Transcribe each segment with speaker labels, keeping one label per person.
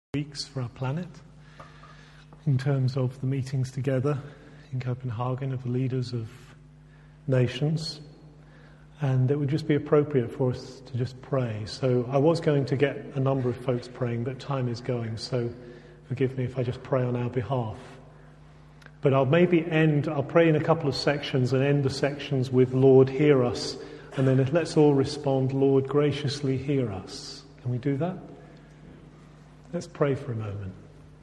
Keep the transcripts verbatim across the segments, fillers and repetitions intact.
Speaker 1: weeks for our planet in terms of the meetings together in Copenhagen of the leaders of nations, and it would just be appropriate for us to just pray. So I was going to get a number of folks praying, but time is going, so forgive me if I just pray on our behalf. But I'll maybe end, I'll pray in a couple of sections and end the sections with Lord, hear us, and then let's all respond, Lord, graciously hear us. Can we do that? Let's pray for a moment.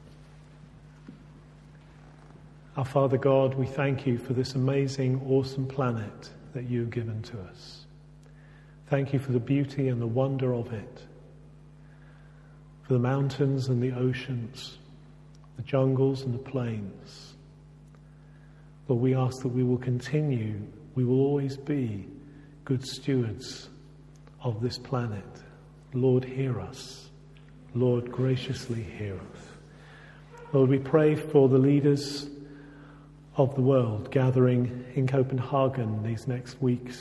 Speaker 1: Our Father God, we thank you for this amazing, awesome planet that you've given to us. Thank you for the beauty and the wonder of it, for the mountains and the oceans, the jungles and the plains. Lord, we ask that we will continue, we will always be good stewards of this planet. Lord, hear us. Lord, graciously hear us. Lord, we pray for the leaders of the world gathering in Copenhagen these next weeks.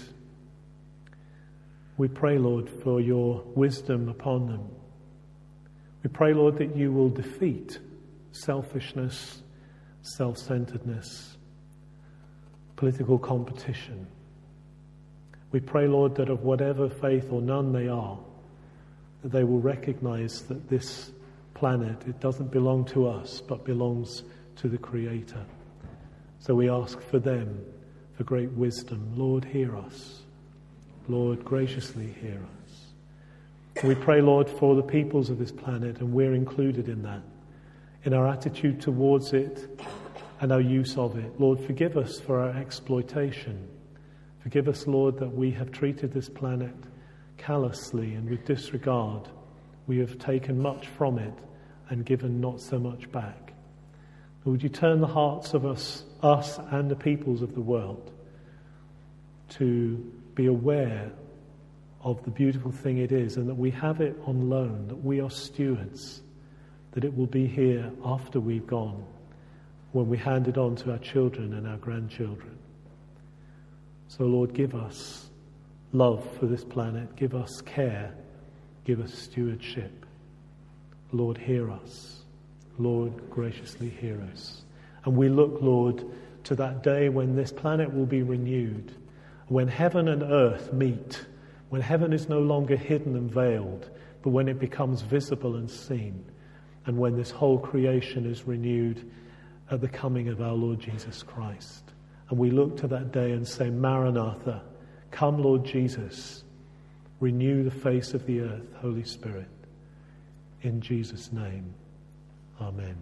Speaker 1: We pray, Lord, for your wisdom upon them. We pray, Lord, that you will defeat selfishness, self-centeredness, political competition. We pray, Lord, that of whatever faith or none they are, that they will recognize that this planet, it doesn't belong to us, but belongs to the Creator. So we ask for them, for great wisdom. Lord, hear us. Lord, graciously hear us. We pray, Lord, for the peoples of this planet, and we're included in that, in our attitude towards it and our use of it. Lord, forgive us for our exploitation. Forgive us, Lord, that we have treated this planet callously and with disregard. We have taken much from it and given not so much back. Would you turn the hearts of us, us and the peoples of the world to be aware of the beautiful thing it is, and that we have it on loan, that we are stewards, that it will be here after we've gone, when we hand it on to our children and our grandchildren. So Lord, give us love for this planet, give us care, give us stewardship. Lord, hear us. Lord, graciously hear us. And we look, Lord, to that day when this planet will be renewed, when heaven and earth meet, when heaven is no longer hidden and veiled, but when it becomes visible and seen, and when this whole creation is renewed at the coming of our Lord Jesus Christ. And we look to that day and say, Maranatha, come, Lord Jesus, renew the face of the earth, Holy Spirit. In Jesus' name, amen.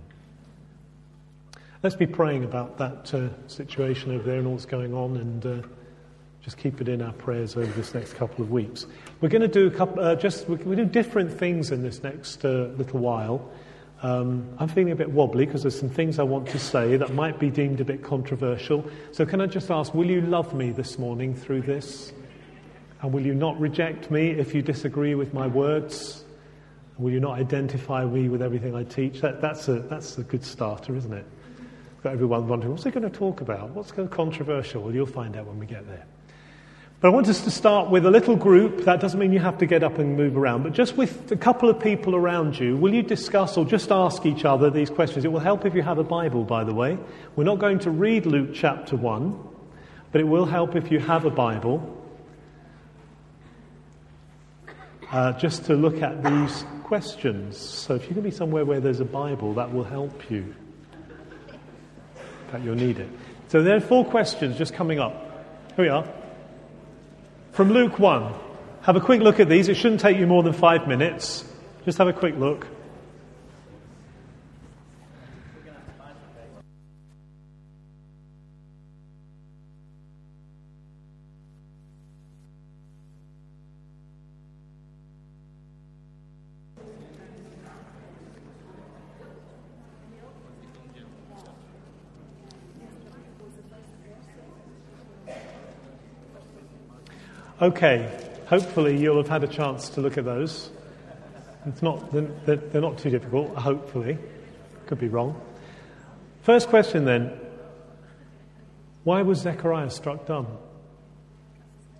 Speaker 1: Let's be praying about that uh, situation over there and what's going on, and uh, just keep it in our prayers over this next couple of weeks. We're going to do a couple, uh, just we we do different things in this next uh, little while. Um, I'm feeling a bit wobbly because there's some things I want to say that might be deemed a bit controversial. So can I just ask, will you love me this morning through this? And will you not reject me if you disagree with my words? Will you not identify me with everything I teach? That, that's a that's a good starter, isn't it? Got everyone wondering, what's he going to talk about? What's going to be controversial? Well, you'll find out when we get there. But I want us to start with a little group. That doesn't mean you have to get up and move around, but just with a couple of people around you, will you discuss or just ask each other these questions? It will help if you have a Bible, by the way. We're not going to read Luke chapter one, but it will help if you have a Bible. Uh, just to look at these questions. So if you can be somewhere where there's a Bible, that will help you. In fact, you'll need it. So there are four questions just coming up. Here we are. From Luke one. Have a quick look at these. It shouldn't take you more than five minutes. Just have a quick look. Okay, hopefully you'll have had a chance to look at those. It's not, they're, they're not too difficult, hopefully. Could be wrong. First question then. Why was Zechariah struck dumb?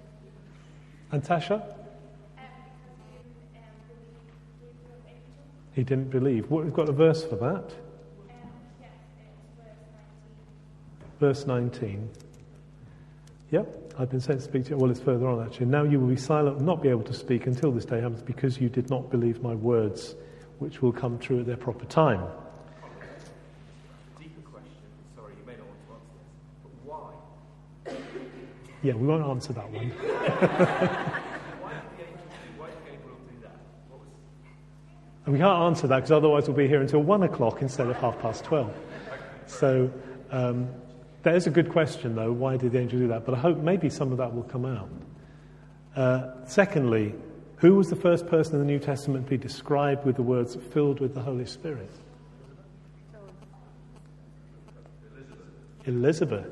Speaker 1: And Tasha? He didn't believe. What, we've got a verse for that.
Speaker 2: Um, yes, it's verse nineteen.
Speaker 1: Verse nineteen. Yep, I've been sent to speak to you. Well, it's further on actually. Now you will be silent and not be able to speak until this day happens, because you did not believe my words, which will come true at their proper time.
Speaker 3: Deeper question. Sorry, you may not want to answer this, but why?
Speaker 1: Yeah, we won't answer that one.
Speaker 3: Why did the angel do? Why did Gabriel do that? What was?
Speaker 1: And we can't answer that because otherwise we'll be here until one o'clock instead of half past twelve. So um, that is a good question, though. Why did the angel do that? But I hope maybe some of that will come out. Uh, secondly, who was the first person in the New Testament to be described with the words "filled with the Holy Spirit"? Elizabeth. Elizabeth.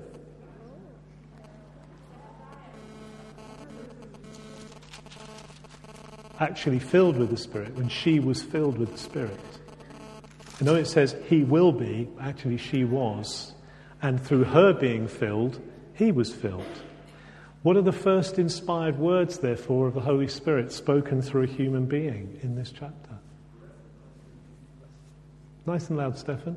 Speaker 1: Actually filled with the Spirit, when she was filled with the Spirit. I know it says he will be, actually she was, and through her being filled, he was filled. What are the first inspired words, therefore, of the Holy Spirit spoken through a human being in this chapter? Nice and loud, Stefan.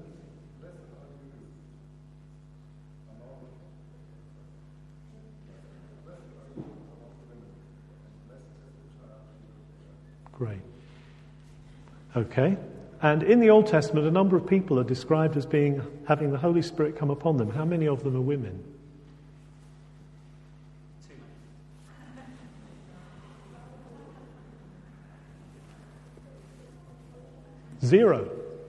Speaker 1: Great. Okay. And in the Old Testament, a number of people are described as being having the Holy Spirit come upon them. How many of them are women?
Speaker 3: Two.
Speaker 1: Zero.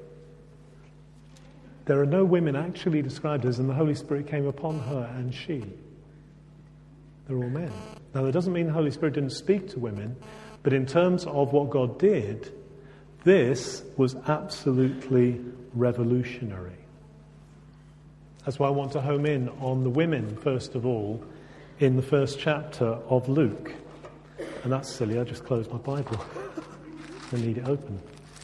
Speaker 1: There are no women actually described as, and the Holy Spirit came upon her and she. They're all men. Now, that doesn't mean the Holy Spirit didn't speak to women, but in terms of what God did, this was absolutely revolutionary. That's why I want to home in on the women, first of all, in the first chapter of Luke. And that's silly, I just closed my Bible. I need it open.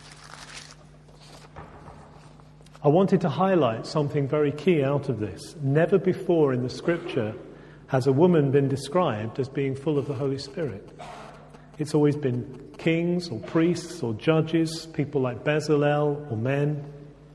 Speaker 1: I wanted to highlight something very key out of this. Never before in the Scripture has a woman been described as being full of the Holy Spirit. It's always been kings or priests or judges, people like Bezalel or men.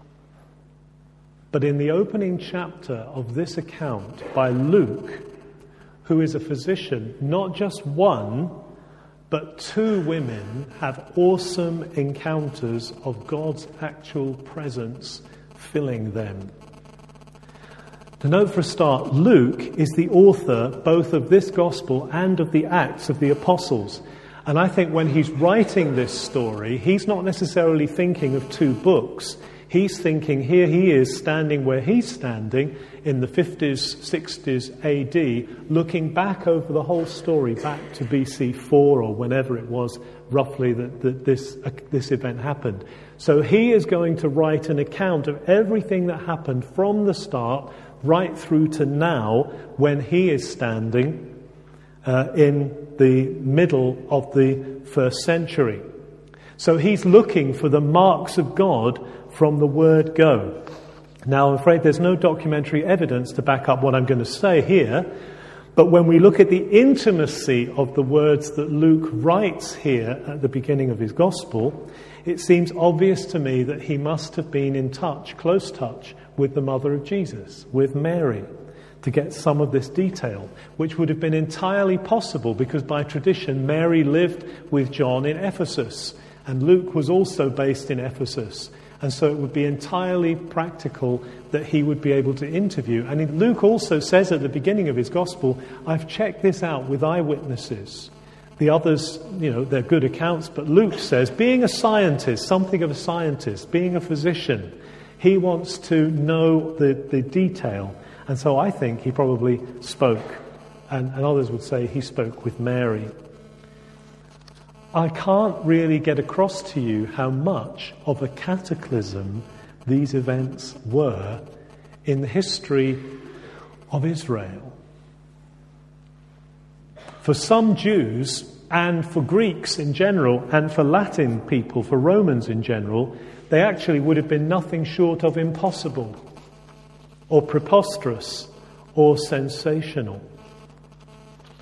Speaker 1: But in the opening chapter of this account by Luke, who is a physician, not just one, but two women have awesome encounters of God's actual presence filling them. To note for a start, Luke is the author both of this gospel and of the Acts of the Apostles. And I think when he's writing this story, he's not necessarily thinking of two books. He's thinking, here he is standing where he's standing in the fifties, sixties A D, looking back over the whole story, back to B C four or whenever it was roughly that, that this, uh, this event happened. So he is going to write an account of everything that happened from the start right through to now, when he is standing uh, in the middle of the first century. So he's looking for the marks of God from the word go. Now, I'm afraid there's no documentary evidence to back up what I'm going to say here, but when we look at the intimacy of the words that Luke writes here at the beginning of his gospel, it seems obvious to me that he must have been in touch, close touch, with the mother of Jesus, with Mary, to get some of this detail, which would have been entirely possible because by tradition Mary lived with John in Ephesus, and Luke was also based in Ephesus. And so it would be entirely practical that he would be able to interview. And Luke also says at the beginning of his gospel, I've checked this out with eyewitnesses. The others, you know, they're good accounts, but Luke says, being a scientist, something of a scientist, being a physician, he wants to know the, the detail. And so I think he probably spoke, and, and others would say he spoke with Mary. I can't really get across to you how much of a cataclysm these events were in the history of Israel. For some Jews, and for Greeks in general, and for Latin people, for Romans in general, they actually would have been nothing short of impossible, or preposterous, or sensational.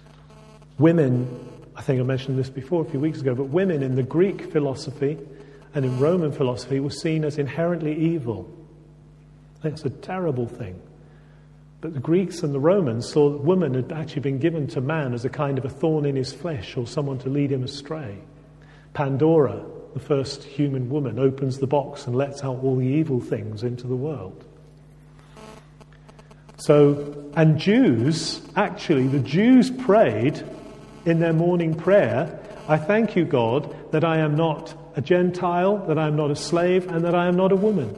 Speaker 1: Women, I think I mentioned this before a few weeks ago, but women in the Greek philosophy and in Roman philosophy was seen as inherently evil. That's a terrible thing. But the Greeks and the Romans saw that woman had actually been given to man as a kind of a thorn in his flesh or someone to lead him astray. Pandora, the first human woman, opens the box and lets out all the evil things into the world. So, and Jews, actually, the Jews prayed in their morning prayer, I thank you, God, that I am not a Gentile, that I am not a slave, and that I am not a woman.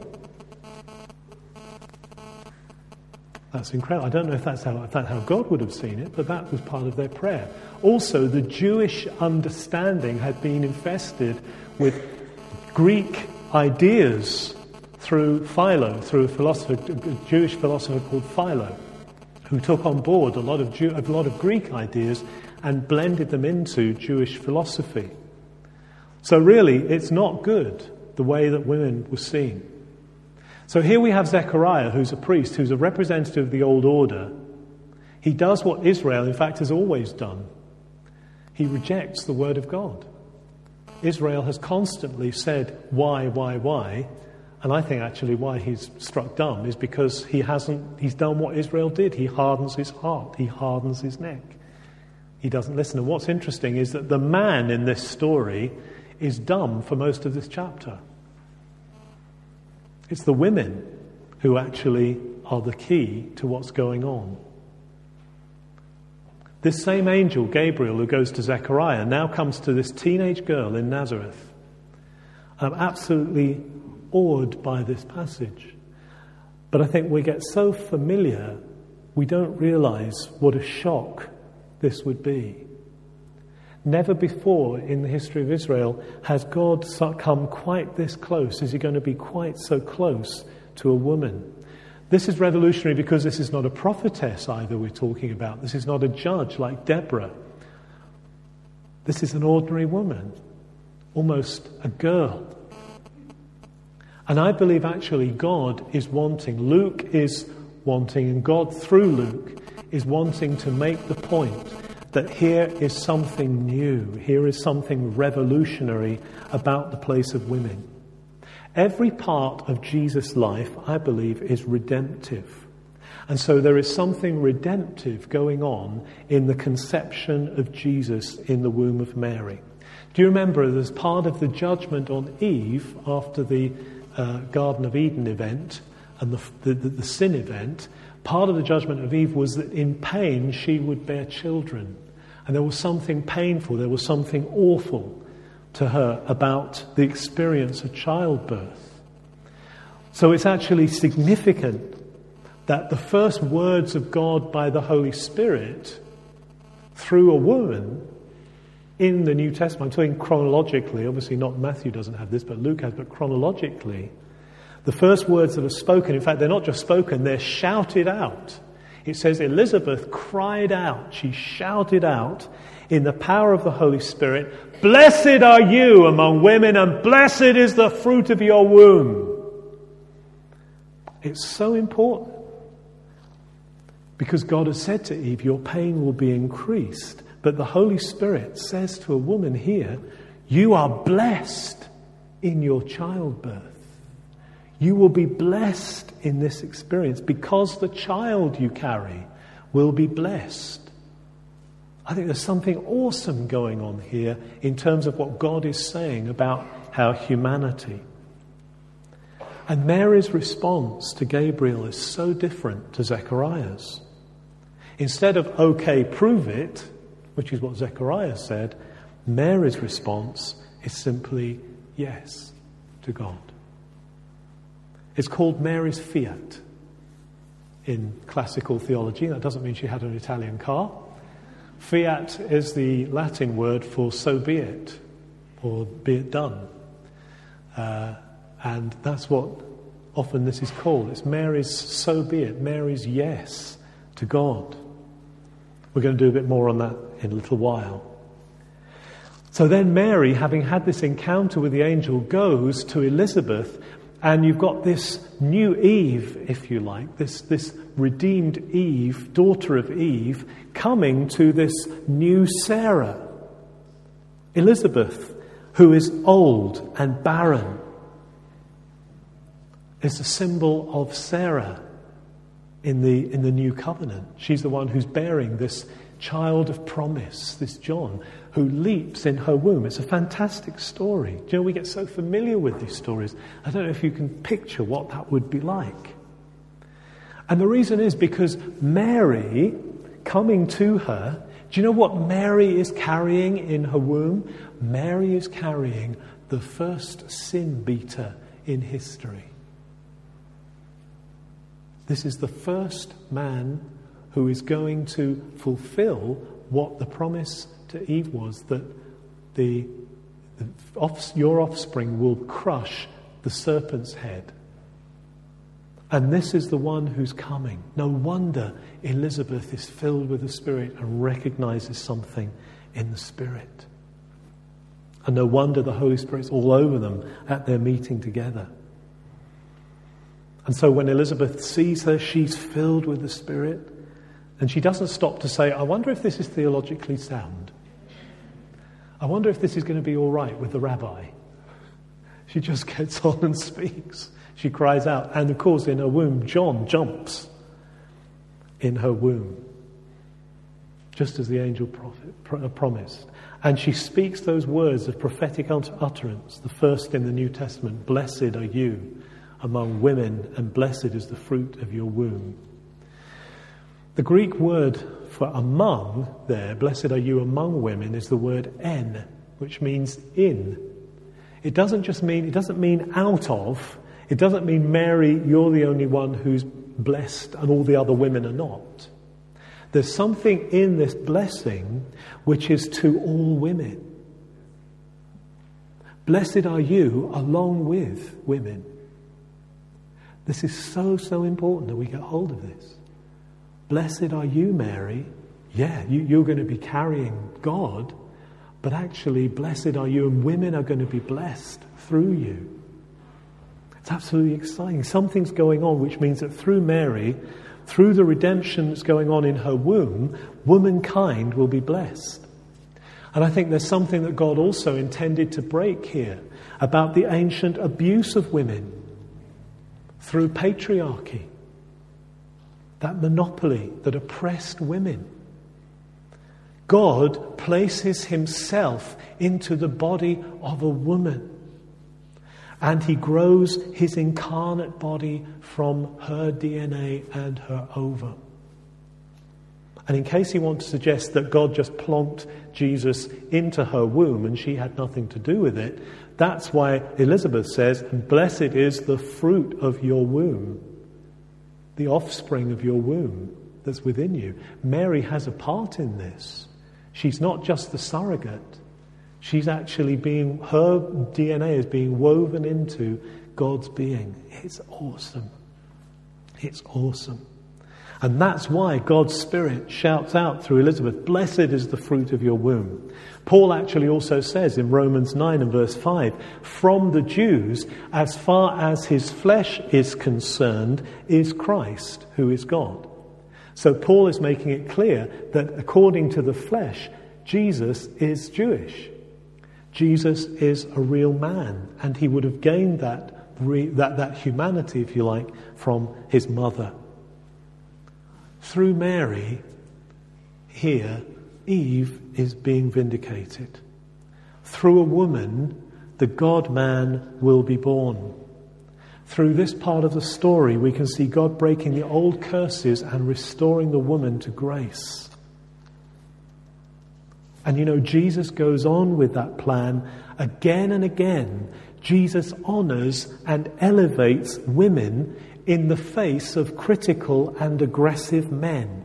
Speaker 1: That's incredible. I don't know if that's how, if that's how God would have seen it, but that was part of their prayer. Also, the Jewish understanding had been infested with Greek ideas through Philo, through a philosopher, a Jewish philosopher called Philo, who took on board a lot of Jew, a lot of Greek ideas and blended them into Jewish philosophy. So really, it's not good, the way that women were seen. So here we have Zechariah, who's a priest, who's a representative of the old order. He does what Israel, in fact, has always done. He rejects the word of God. Israel has constantly said, why, why, why? And I think actually why he's struck dumb is because he hasn't, he's done what Israel did. He hardens his heart. He hardens his neck. He doesn't listen. And what's interesting is that the man in this story is dumb for most of this chapter. It's the women who actually are the key to what's going on. This same angel, Gabriel, who goes to Zechariah, now comes to this teenage girl in Nazareth. I'm absolutely awed by this passage. But I think we get so familiar, we don't realize what a shock this would be. Never before in the history of Israel has God come quite this close. Is he going to be quite so close to a woman? This is revolutionary because this is not a prophetess either we're talking about. This is not a judge like Deborah. This is an ordinary woman, almost a girl. And I believe actually God is wanting, Luke is wanting, and God through Luke is wanting to make the point that here is something new, here is something revolutionary about the place of women. Every part of Jesus' life, I believe, is redemptive. And so there is something redemptive going on in the conception of Jesus in the womb of Mary. Do you remember, as part of the judgment on Eve after the uh, Garden of Eden event and the, the, the, the sin event, part of the judgment of Eve was that in pain she would bear children. And there was something painful, there was something awful to her about the experience of childbirth. So it's actually significant that the first words of God by the Holy Spirit through a woman in the New Testament, I'm talking chronologically, obviously not Matthew doesn't have this, but Luke has, but chronologically, the first words that are spoken, in fact, they're not just spoken, they're shouted out. It says Elizabeth cried out, she shouted out in the power of the Holy Spirit, "Blessed are you among women, and blessed is the fruit of your womb." It's so important because God has said to Eve, your pain will be increased. But the Holy Spirit says to a woman here, you are blessed in your childbirth. You will be blessed in this experience because the child you carry will be blessed. I think there's something awesome going on here in terms of what God is saying about our humanity. And Mary's response to Gabriel is so different to Zechariah's. Instead of, okay, prove it, which is what Zechariah said, Mary's response is simply yes to God. It's called Mary's fiat in classical theology. That doesn't mean she had an Italian car. Fiat is the Latin word for so be it, or be it done. Uh, and that's what often this is called. It's Mary's so be it, Mary's yes to God. We're going to do a bit more on that in a little while. So then Mary, having had this encounter with the angel, goes to Elizabeth, and you've got this new Eve, if you like, this, this redeemed Eve, daughter of Eve, coming to this new Sarah. Elizabeth, who is old and barren, is a symbol of Sarah in the, in the new covenant. She's the one who's bearing this child of promise, this John, who leaps in her womb. It's a fantastic story. Do you know, we get so familiar with these stories. I don't know if you can picture what that would be like. And the reason is because Mary, coming to her, do you know what Mary is carrying in her womb? Mary is carrying the first sin beater in history. This is the first man who is going to fulfill what the promise to Eve was, that the, the off, your offspring will crush the serpent's head. And this is the one who's coming. No wonder Elizabeth is filled with the Spirit and recognizes something in the Spirit. And no wonder the Holy Spirit's all over them at their meeting together. And so when Elizabeth sees her, she's filled with the Spirit. And she doesn't stop to say, I wonder if this is theologically sound. I wonder if this is going to be all right with the rabbi. She just gets on and speaks. She cries out. And of course, in her womb, John jumps in her womb, just as the angel prophet, pro- promised. And she speaks those words of prophetic utterance, the first in the New Testament, blessed are you among women, and blessed is the fruit of your womb. The Greek word for among there, blessed are you among women, is the word en, which means in. It doesn't just mean, it doesn't mean out of. It doesn't mean, Mary, you're the only one who's blessed and all the other women are not. There's something in this blessing which is to all women. Blessed are you along with women. This is so, so important that we get hold of this. Blessed are you, Mary. Yeah, you, you're going to be carrying God, but actually, blessed are you, and women are going to be blessed through you. It's absolutely exciting. Something's going on, which means that through Mary, through the redemption that's going on in her womb, womankind will be blessed. And I think there's something that God also intended to break here about the ancient abuse of women through patriarchy, that monopoly that oppressed women. God places himself into the body of a woman, and he grows his incarnate body from her D N A and her ovum. And in case you want to suggest that God just plonked Jesus into her womb and she had nothing to do with it, that's why Elizabeth says, and blessed is the fruit of your womb, the offspring of your womb that's within you. Mary has a part in this. She's not just the surrogate. She's actually being, her D N A is being woven into God's being. It's awesome. It's awesome. And that's why God's Spirit shouts out through Elizabeth, blessed is the fruit of your womb. Paul actually also says in Romans nine and verse five, from the Jews, as far as his flesh is concerned, is Christ, who is God. So Paul is making it clear that according to the flesh, Jesus is Jewish. Jesus is a real man, and he would have gained that, re, that, that humanity, if you like, from his mother. Through Mary, here, Eve is being vindicated. Through a woman, the God-man will be born. Through this part of the story, we can see God breaking the old curses and restoring the woman to grace. And you know, Jesus goes on with that plan again and again. Jesus honors and elevates women in the face of critical and aggressive men.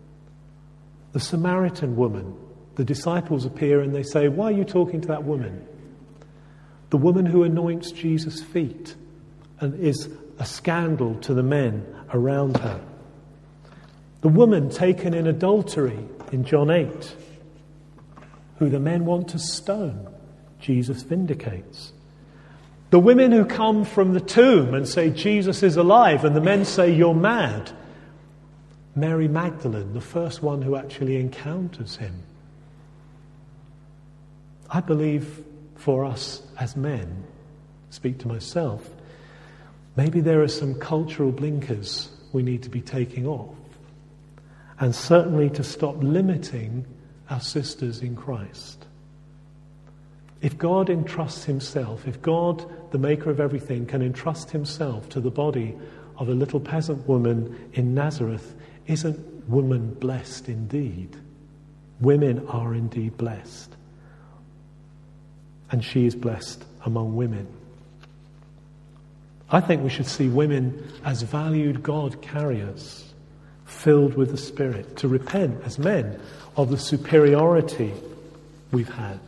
Speaker 1: The Samaritan woman, the disciples appear and they say, why are you talking to that woman? The woman who anoints Jesus' feet and is a scandal to the men around her. The woman taken in adultery in John eight, who the men want to stone, Jesus vindicates. The women who come from the tomb and say Jesus is alive, and the men say you're mad. Mary Magdalene, the first one who actually encounters him. I believe for us as men, speak to myself, maybe there are some cultural blinkers we need to be taking off. And certainly to stop limiting our sisters in Christ. If God entrusts himself, if God, the maker of everything, can entrust himself to the body of a little peasant woman in Nazareth, isn't woman blessed indeed? Women are indeed blessed. And she is blessed among women. I think we should see women as valued God carriers, filled with the Spirit, to repent as men of the superiority we've had.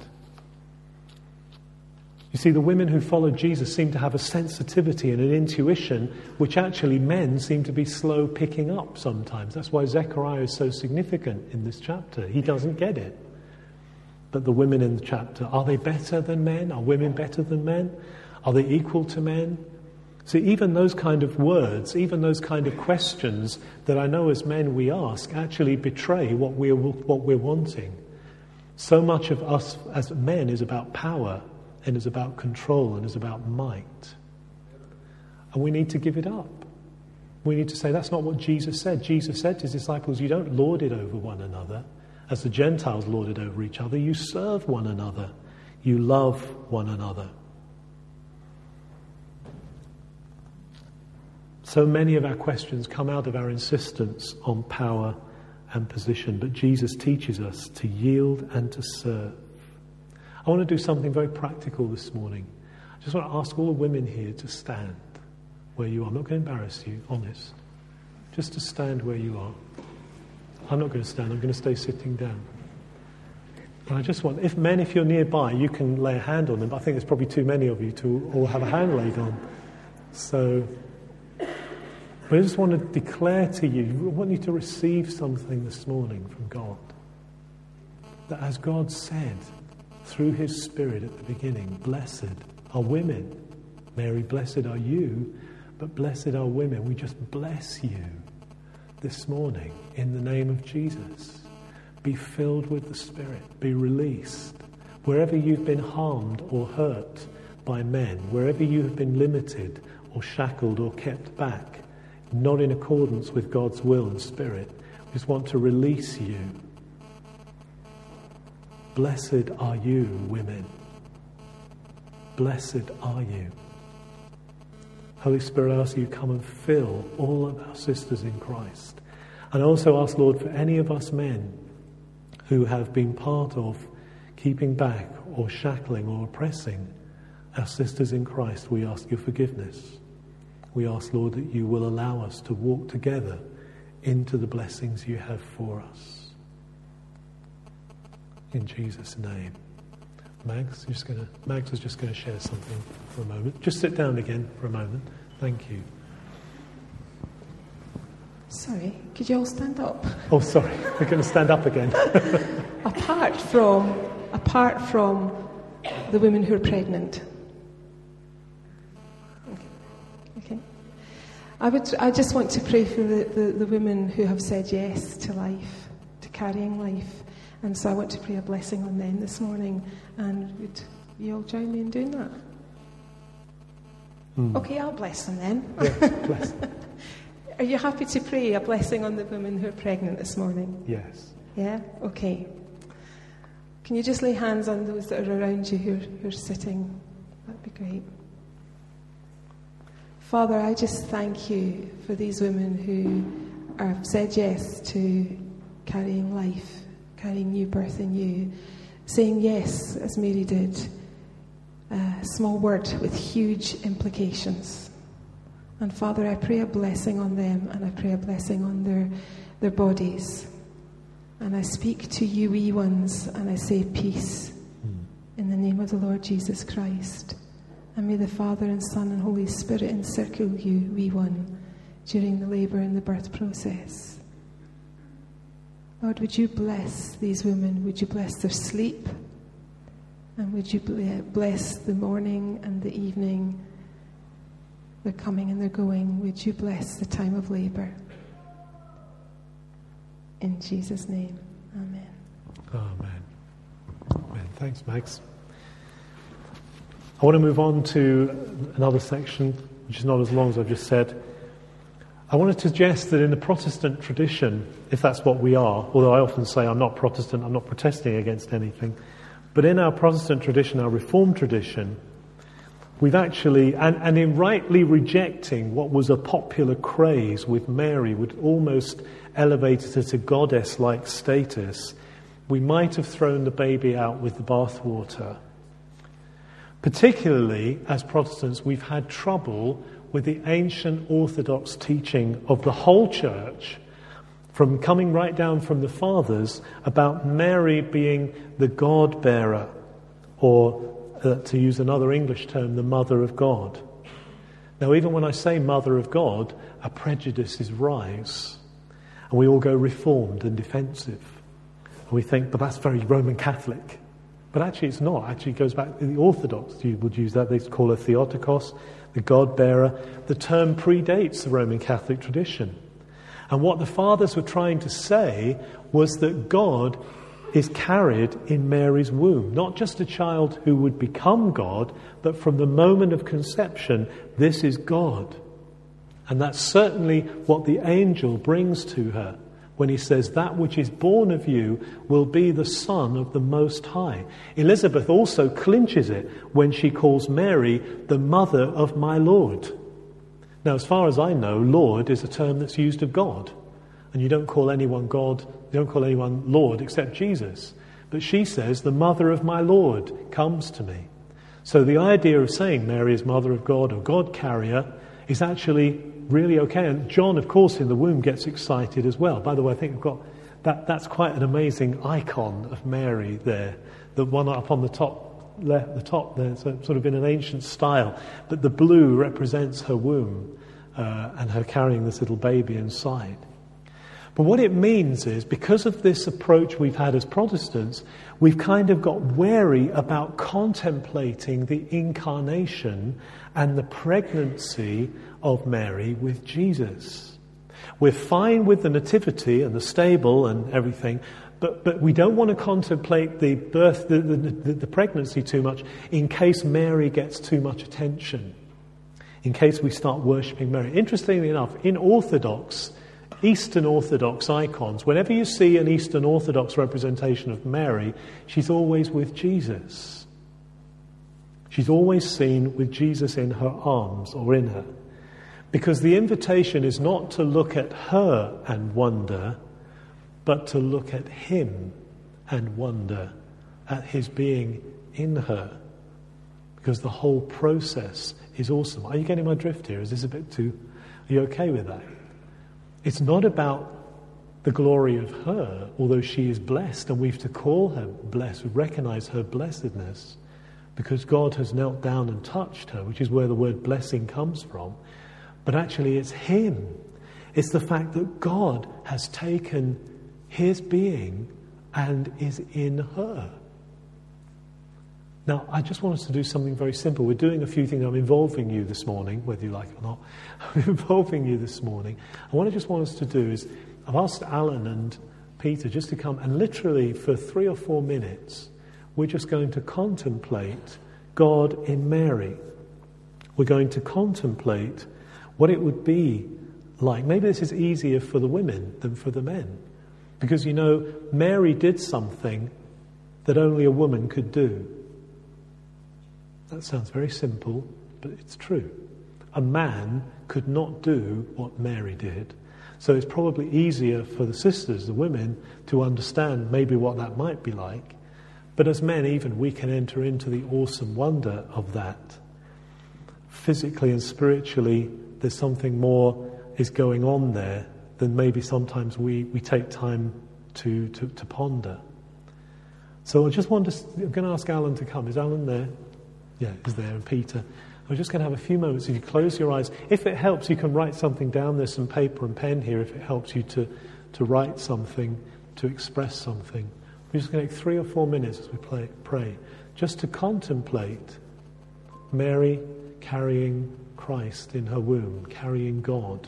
Speaker 1: You see, the women who followed Jesus seem to have a sensitivity and an intuition which actually men seem to be slow picking up sometimes. That's why Zechariah is so significant in this chapter. He doesn't get it. But the women in the chapter, are they better than men? Are women better than men? Are they equal to men? See, even those kind of words, even those kind of questions that I know as men we ask actually betray what we're, what we're wanting. So much of us as men is about power and is about control and is about might. And we need to give it up. We need to say that's not what Jesus said. Jesus said to his disciples, you don't lord it over one another as the Gentiles lorded over each other. You serve one another. You love one another. So many of our questions come out of our insistence on power and position, but Jesus teaches us to yield and to serve. I want to do something very practical this morning. I just want to ask all the women here to stand where you are. I'm not going to embarrass you, honest. Just to stand where you are. I'm not going to stand, I'm going to stay sitting down. And I just want, if men, if you're nearby, you can lay a hand on them, but I think there's probably too many of you to all have a hand laid on. So, but I just want to declare to you, I want you to receive something this morning from God. That as God said, through his Spirit at the beginning, blessed are women. Mary, blessed are you, but blessed are women. We just bless you this morning in the name of Jesus. Be filled with the Spirit. Be released. Wherever you've been harmed or hurt by men, wherever you have been limited or shackled or kept back, not in accordance with God's will and Spirit, we just want to release you. Blessed are you, women. Blessed are you. Holy Spirit, I ask you to come and fill all of our sisters in Christ. And I also ask, Lord, for any of us men who have been part of keeping back or shackling or oppressing our sisters in Christ, we ask your forgiveness. We ask, Lord, that you will allow us to walk together into the blessings you have for us. In Jesus' name. Mags, just gonna, Mags was just going to share something for a moment. Just sit down again for a moment. Thank you.
Speaker 4: Sorry, could you all stand up?
Speaker 1: Oh, sorry. We're going to stand up again.
Speaker 4: apart from, apart from the women who are pregnant. Okay. Okay. I would. I just want to pray for the, the, the women who have said yes to life, to carrying life. And so I want to pray a blessing on them this morning. And would you all join me in doing that? Mm. Okay, I'll bless them then.
Speaker 1: Yes, bless them.
Speaker 4: Are you happy to pray a blessing on the women who are pregnant this morning?
Speaker 1: Yes.
Speaker 4: Yeah? Okay. Can you just lay hands on those that are around you who are, who are sitting? That'd be great. Father, I just thank you for these women who have said yes to carrying life, carrying new birth in you, saying yes, as Mary did, a small word with huge implications. And Father, I pray a blessing on them, and I pray a blessing on their, their bodies. And I speak to you wee ones, and I say peace in the name of the Lord Jesus Christ. And may the Father and Son and Holy Spirit encircle you, wee one, during the labour and the birth process. Lord, would you bless these women? Would you bless their sleep? And would you bless the morning and the evening, their coming and their going? Would you bless the time of labour? In Jesus' name, amen.
Speaker 1: Amen. Amen. Thanks, Max. I want to move on to another section, which is not as long as I've just said. I want to suggest that in the Protestant tradition, if that's what we are, although I often say I'm not Protestant, I'm not protesting against anything, but in our Protestant tradition, our Reformed tradition, we've actually, and, and in rightly rejecting what was a popular craze with Mary, would almost elevate her to goddess-like status, we might have thrown the baby out with the bathwater. Particularly, as Protestants, we've had trouble with the ancient Orthodox teaching of the whole church, from coming right down from the fathers, about Mary being the God-bearer, or uh, to use another English term, the Mother of God. Now, even when I say Mother of God, our prejudices rise, and we all go reformed and defensive. And we think, but that's very Roman Catholic. But actually it's not. Actually it goes back to the Orthodox. You would use that. They call her Theotokos, the God-bearer. The term predates the Roman Catholic tradition. And what the fathers were trying to say was that God is carried in Mary's womb. Not just a child who would become God, but from the moment of conception, this is God. And that's certainly what the angel brings to her when he says, that which is born of you will be the Son of the Most High. Elizabeth also clinches it when she calls Mary the mother of my Lord. Now, as far as I know, Lord is a term that's used of God. And you don't call anyone God, you don't call anyone Lord except Jesus. But she says, the mother of my Lord comes to me. So the idea of saying Mary is mother of God or God carrier is actually really okay. And John, of course, in the womb gets excited as well. By the way, I think we've got that. That's quite an amazing icon of Mary there. The one up on the top left, the top there, so sort of in an ancient style. But the blue represents her womb uh, and her carrying this little baby inside. But what it means is, because of this approach we've had as Protestants, we've kind of got wary about contemplating the incarnation and the pregnancy of Mary with Jesus. We're fine with the nativity and the stable and everything, but, but we don't want to contemplate the birth, the, the, the, the pregnancy too much, in case Mary gets too much attention, in case we start worshipping Mary. Interestingly enough, in Orthodox Eastern Orthodox icons, whenever you see an Eastern Orthodox representation of Mary, she's always with Jesus. She's always seen with Jesus in her arms or in her. Because the invitation is not to look at her and wonder, but to look at him and wonder at his being in her. Because the whole process is awesome. Are you getting my drift here? Is this a bit too... Are you okay with that? It's not about the glory of her, although she is blessed, and we've to call her blessed, we recognize her blessedness, because God has knelt down and touched her, which is where the word blessing comes from. But actually it's him. It's the fact that God has taken his being and is in her. Now, I just want us to do something very simple. We're doing a few things. I'm involving you this morning, whether you like it or not. I'm involving you this morning. And what I just want us to do is, I've asked Alan and Peter just to come, and literally for three or four minutes, we're just going to contemplate God in Mary. We're going to contemplate what it would be like. Maybe this is easier for the women than for the men. Because, you know, Mary did something that only a woman could do. That sounds very simple, but it's true. A man could not do what Mary did. So it's probably easier for the sisters, the women, to understand maybe what that might be like. But as men, even, we can enter into the awesome wonder of that. Physically and spiritually, there's something more is going on there than maybe sometimes we, we take time to, to, to ponder. So I just want to, I'm going to ask Alan to come. Is Alan there? Yeah, he's there, and Peter. I'm just going to have a few moments. If you close your eyes, if it helps, you can write something down. There's some paper and pen here if it helps you to, to write something, to express something. We're just going to take three or four minutes as we play, pray, just to contemplate Mary carrying Christ in her womb, carrying God.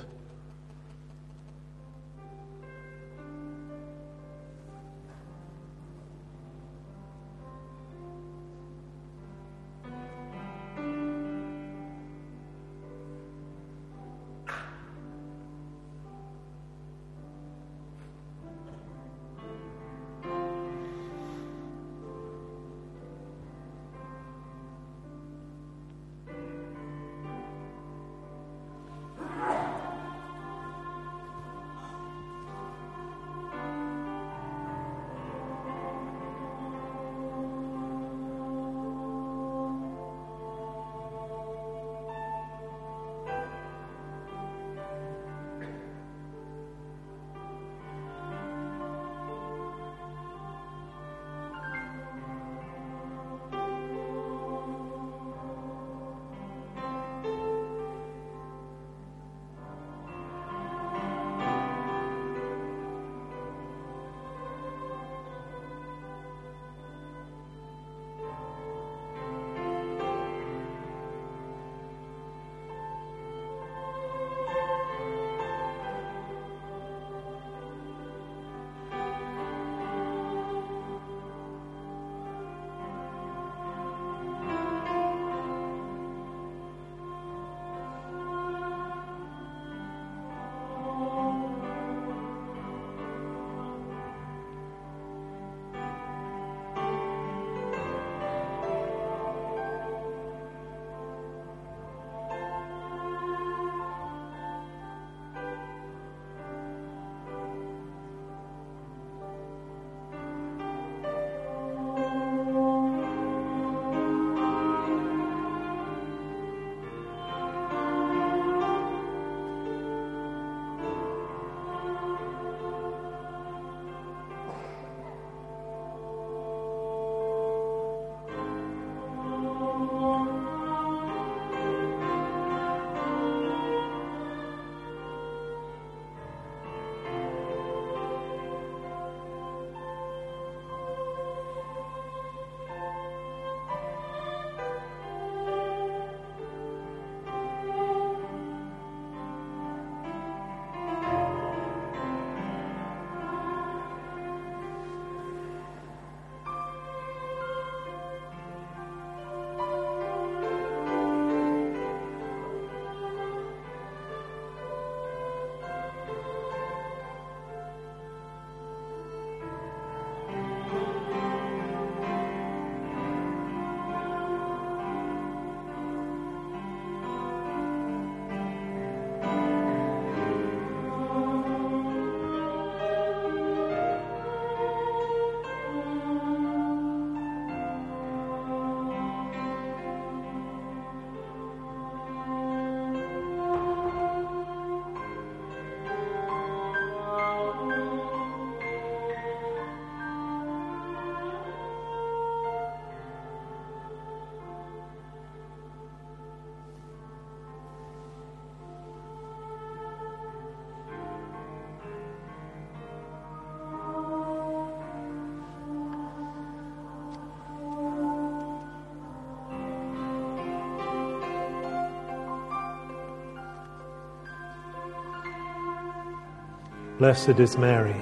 Speaker 1: Blessed is Mary,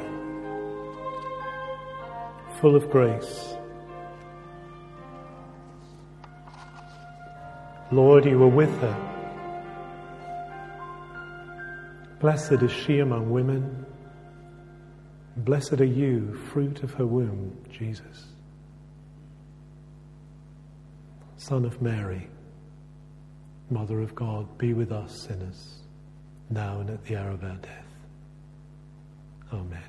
Speaker 1: full of grace. Lord, you were with her. Blessed is she among women. Blessed are you, fruit of her womb, Jesus. Son of Mary, Mother of God, be with us sinners, now and at the hour of our death. Amen.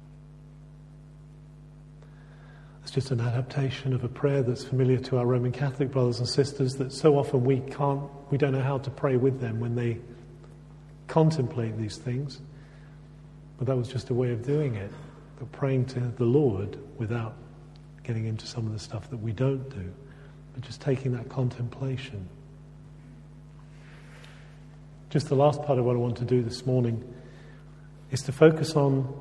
Speaker 1: It's just an adaptation of a prayer that's familiar to our Roman Catholic brothers and sisters, that so often we can't, we don't know how to pray with them when they contemplate these things. But that was just a way of doing it. But praying to the Lord without getting into some of the stuff that we don't do, but just taking that contemplation. Just the last part of what I want to do this morning is to focus on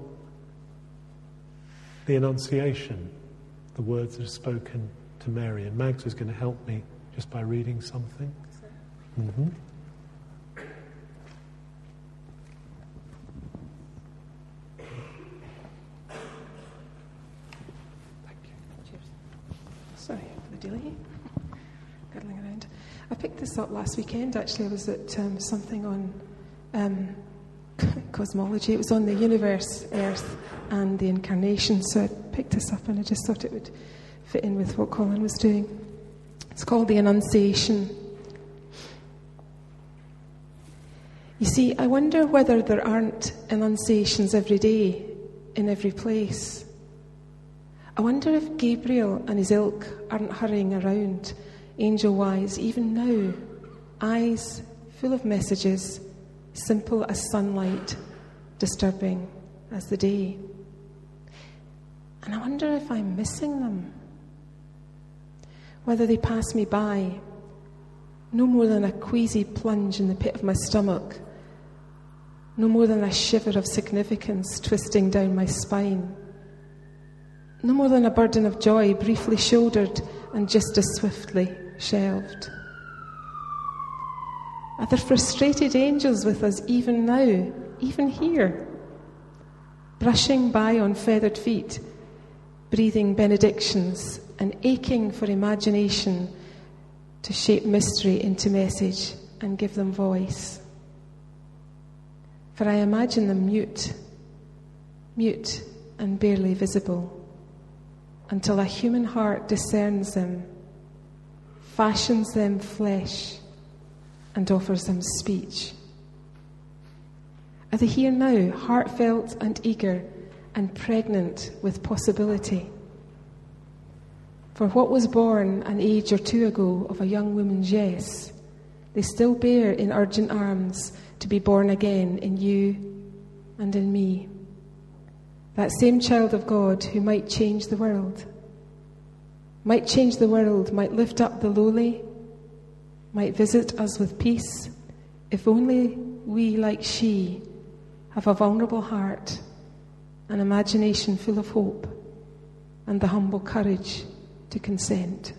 Speaker 1: the Annunciation, the words that are spoken to Mary. And Mags is going to help me just by reading something. Mm-hmm.
Speaker 4: Sorry for the delay. Girdling around. I picked this up last weekend, actually. I was at um, something on um, cosmology. It was on the universe, Earth, and the incarnation. So I picked this up and I just thought it would fit in with what Colin was doing. It's called the Annunciation. You see, I wonder whether there aren't annunciations every day in every place. I wonder if Gabriel and his ilk aren't hurrying around, angel-wise, even now, eyes full of messages, simple as sunlight, disturbing as the day. And I wonder if I'm missing them. Whether they pass me by, no more than a queasy plunge in the pit of my stomach, no more than a shiver of significance twisting down my spine. No more than a burden of joy briefly shouldered and just as swiftly shelved. Are there frustrated angels with us even now, even here? Brushing by on feathered feet, breathing benedictions and aching for imagination to shape mystery into message and give them voice. For I imagine them mute, mute and barely visible, until a human heart discerns them, fashions them flesh, and offers them speech. Are they here now, heartfelt and eager, and pregnant with possibility? For what was born an age or two ago of a young woman's yes, they still bear in urgent arms to be born again in you and in me. That same child of God who might change the world, might change the world, might lift up the lowly, might visit us with peace, if only we, like she, have a vulnerable heart, an imagination full of hope, and the humble courage to consent.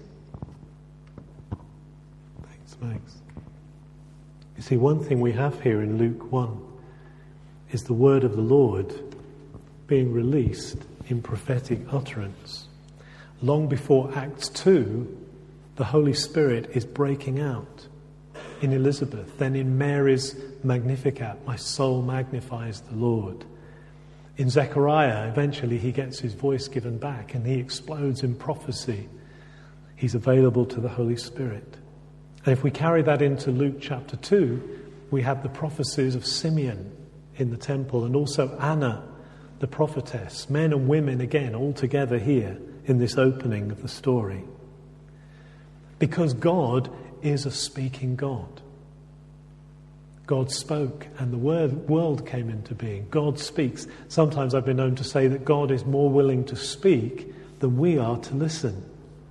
Speaker 1: Thanks, Max. You see, one thing we have here in Luke one is the word of the Lord being released in prophetic utterance. Long before Acts two, the Holy Spirit is breaking out in Elizabeth, then in Mary's Magnificat, my soul magnifies the Lord. In Zechariah, eventually he gets his voice given back and he explodes in prophecy. He's available to the Holy Spirit. And if we carry that into Luke chapter two, we have the prophecies of Simeon in the temple and also Anna, the prophetess, men and women again all together here in this opening of the story. Because God is a speaking God. God spoke and the word, world came into being. God speaks. Sometimes I've been known to say that God is more willing to speak than we are to listen.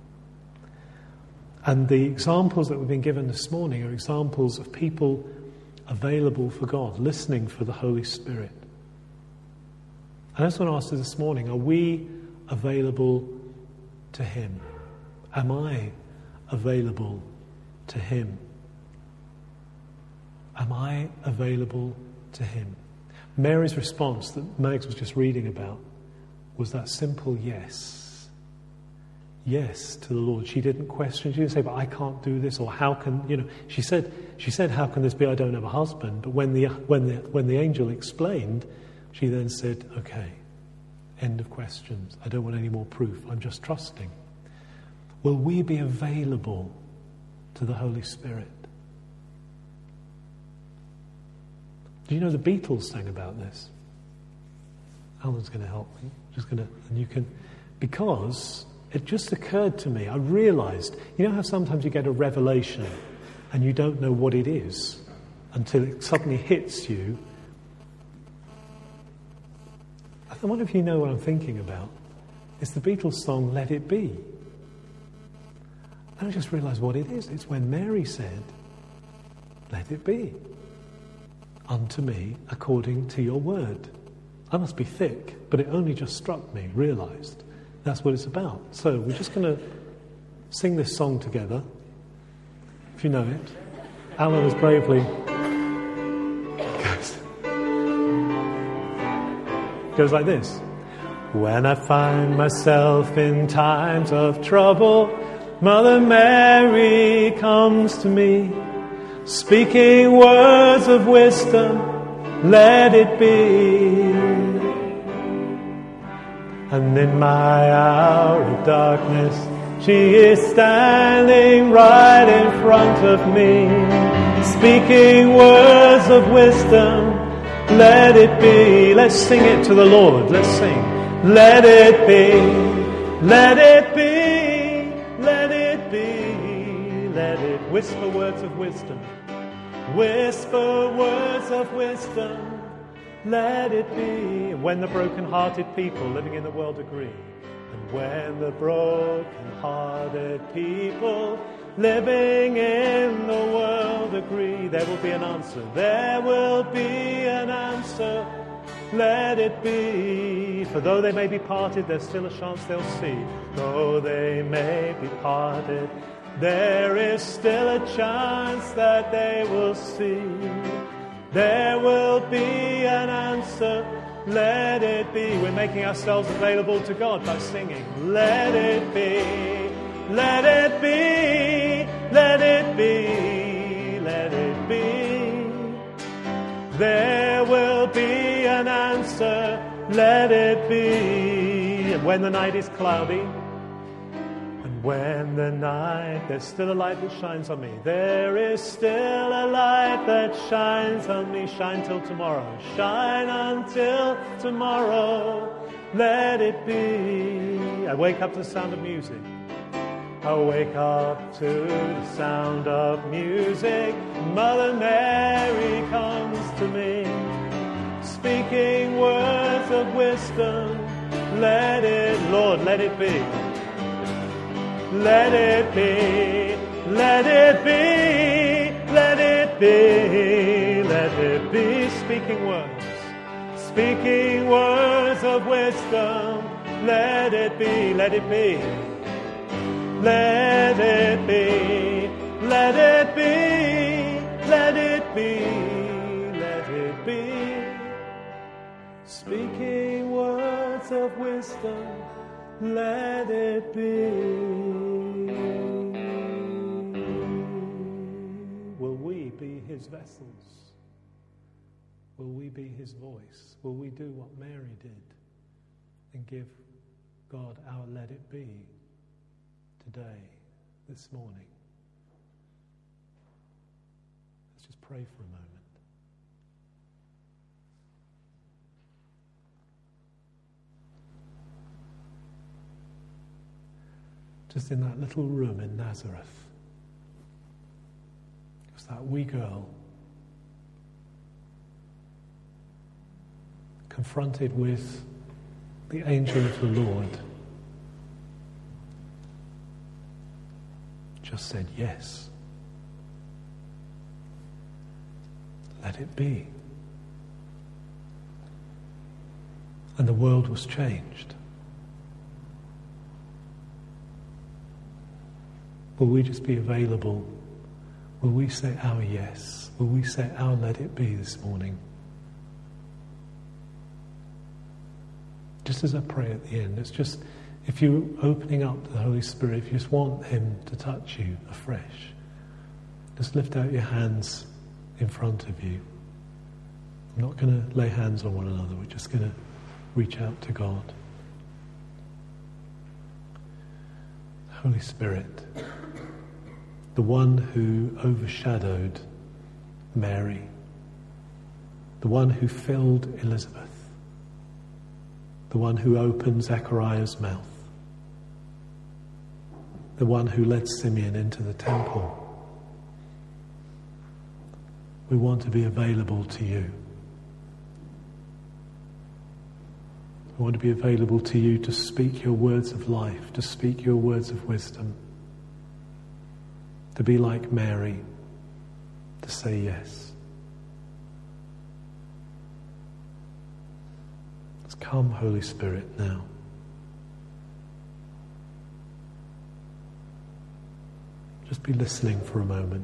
Speaker 1: And the examples that we've been given this morning are examples of people available for God, listening for the Holy Spirit. And I just want to ask you this morning, are we available to Him? Am I available to Him? Am I available to Him? Mary's response that Mags was just reading about was that simple yes. Yes to the Lord. She didn't question. She didn't say, but I can't do this, or how can, you know, she said, she said, how can this be? I don't have a husband. But when the, when the, when the angel explained, she then said, okay, end of questions. I don't want any more proof. I'm just trusting. Will we be available to the Holy Spirit? Do you know the Beatles sang about this? Alan's going to help me. Just going to, and you can, because it just occurred to me. I realised, you know how sometimes you get a revelation and you don't know what it is until it suddenly hits you. I wonder if you know what I'm thinking about. It's the Beatles song "Let It Be." And I just realised what it is. It's when Mary said, "Let it be unto me according to your word." I must be thick, but it only just struck me, realised that's what it's about. So we're just going to sing this song together, if you know it. Alan has bravely goes, goes like this. When I find myself in times of trouble, Mother Mary comes to me, speaking words of wisdom, let it be. And in my hour of darkness, she is standing right in front of me, speaking words of wisdom, let it be. Let's sing it to the Lord. Let's sing. Let it be, let it be, let it be, let it. Whisper words of wisdom, whisper words of wisdom, let it be. When the broken-hearted people living in the world agree, and when the broken-hearted people living in the world agree, there will be an answer. There will be an answer. Let it be. For though they may be parted, there's still a chance they'll see. Though they may be parted, there is still a chance that they will see. There will be an answer. Let it be. We're making ourselves available to God by singing. Let it be. Let it be. Let it be. Let it be. There will be an answer. Let it be. And when the night is cloudy, and when the night, there's still a light that shines on me. There is still a light that shines on me. Shine till tomorrow. Shine until tomorrow. Let it be. I wake up to the sound of music. I wake up to the sound of music. Mother Mary comes to me, speaking words of wisdom. Let it, Lord, let it be. Let it be. Let it be. Let it be. Let it be. Speaking words. Speaking words of wisdom. Let it be. Let it be. Let it be, let it be, let it be, let it be. Speaking words of wisdom, let it be. Will we be his vessels? Will we be his voice? Will we do what Mary did and give God our let it be? Today, this morning. Let's just pray for a moment. Just in that little room in Nazareth, just that wee girl confronted with the angel of the Lord, just said yes. Let it be. And the world was changed. Will we just be available? Will we say our yes? Will we say our let it be this morning? just as I pray at the end, it's just, if you're opening up to the Holy Spirit, if you just want Him to touch you afresh, just lift out your hands in front of you. I'm not going to lay hands on one another, we're just going to reach out to God. Holy Spirit, the one who overshadowed Mary, the one who filled Elizabeth, the one who opened Zechariah's mouth, the one who led Simeon into the temple. We want to be available to you. We want to be available to you to speak your words of life, to speak your words of wisdom, to be like Mary, to say yes. Let's come, Holy Spirit, now. Just be listening for a moment.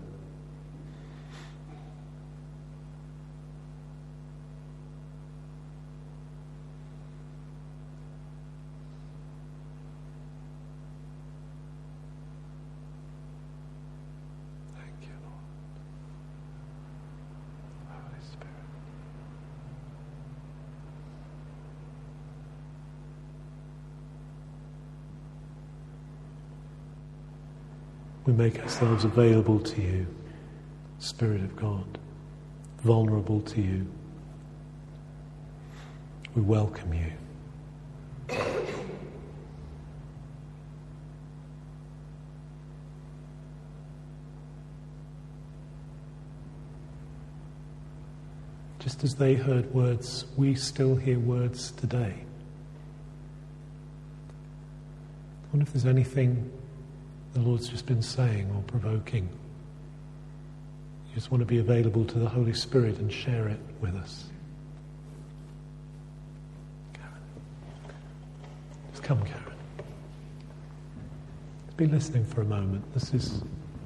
Speaker 1: We make ourselves available to you, Spirit of God, vulnerable to you. We welcome you. Just as they heard words, we still hear words today. I wonder if there's anything the Lord's just been saying or provoking. You just want to be available to the Holy Spirit and share it with us. Karen. Just come, Karen. Just be listening for a moment. This is...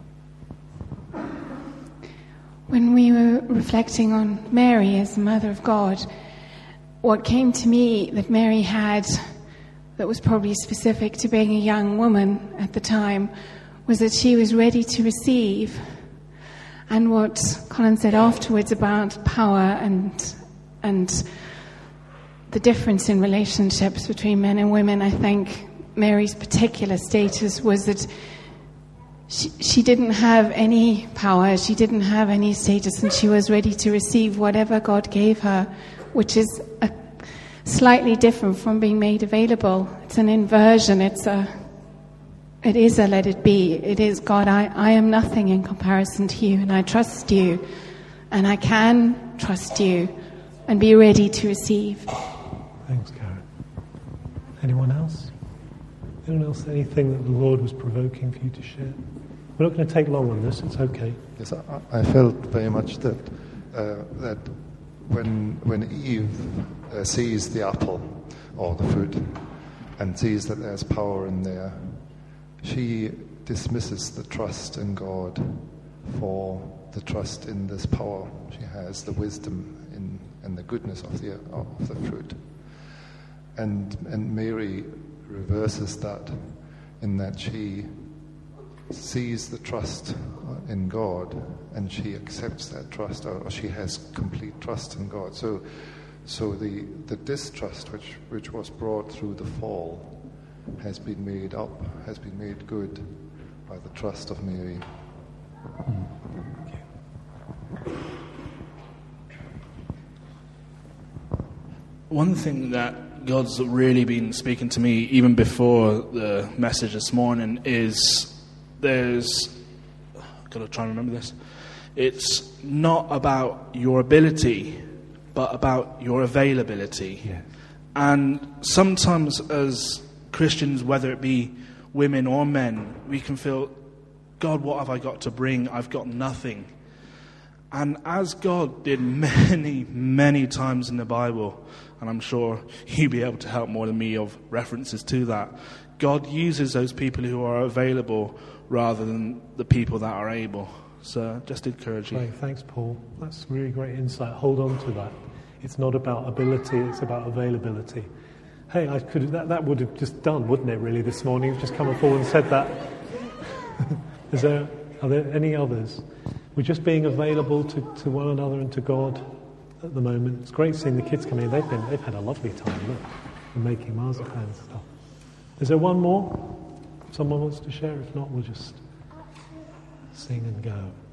Speaker 5: When we were reflecting on Mary as the Mother of God, what came to me that Mary had that was probably specific to being a young woman at the time was that she was ready to receive. And what Colin said afterwards about power and and the difference in relationships between men and women, I think Mary's particular status was that she, she didn't have any power, she didn't have any status, and she was ready to receive whatever God gave her, which is a slightly different from being made available. It's an inversion. It's a, it is a let it be. It is, God, I, I am nothing in comparison to you, and I trust you, and I can trust you, and be ready to receive.
Speaker 1: Thanks, Karen. Anyone else? Anyone else? Anything that the Lord was provoking for you to share? We're not going to take long on this. It's okay.
Speaker 6: Yes, I, I felt very much that uh, that when when Eve uh, sees the apple or the fruit and sees that there's power in there, she dismisses the trust in God for the trust in this power. She has the wisdom in and the goodness of the of the fruit, and and Mary reverses that in that she sees the trust in God and she accepts that trust, or she has complete trust in God. So, so the the distrust which which was brought through the fall has been made up, has been made good by the trust of Mary.
Speaker 7: One thing that God's really been speaking to me even before the message this morning is there's, I've got to try and remember this, it's not about your ability, but about your availability.
Speaker 1: Yeah.
Speaker 7: And sometimes as Christians, whether it be women or men, we can feel, God, what have I got to bring? I've got nothing. And as God did many, many times in the Bible, and I'm sure you'll be able to help more than me of references to that, God uses those people who are available rather than the people that are able. So just encourage you.
Speaker 1: Great, thanks, Paul. That's really great insight. Hold on to that. It's not about ability, it's about availability. Hey, I could that, that would have just done, wouldn't it, really, this morning? You've just come forward and said that. Is there, are there any others? We're just being available to, to one another and to God at the moment. It's great seeing the kids come in. They've been they've had a lovely time, look, and making marzipan and stuff. Is there one more? Someone wants to share? If not, we'll just sing and go.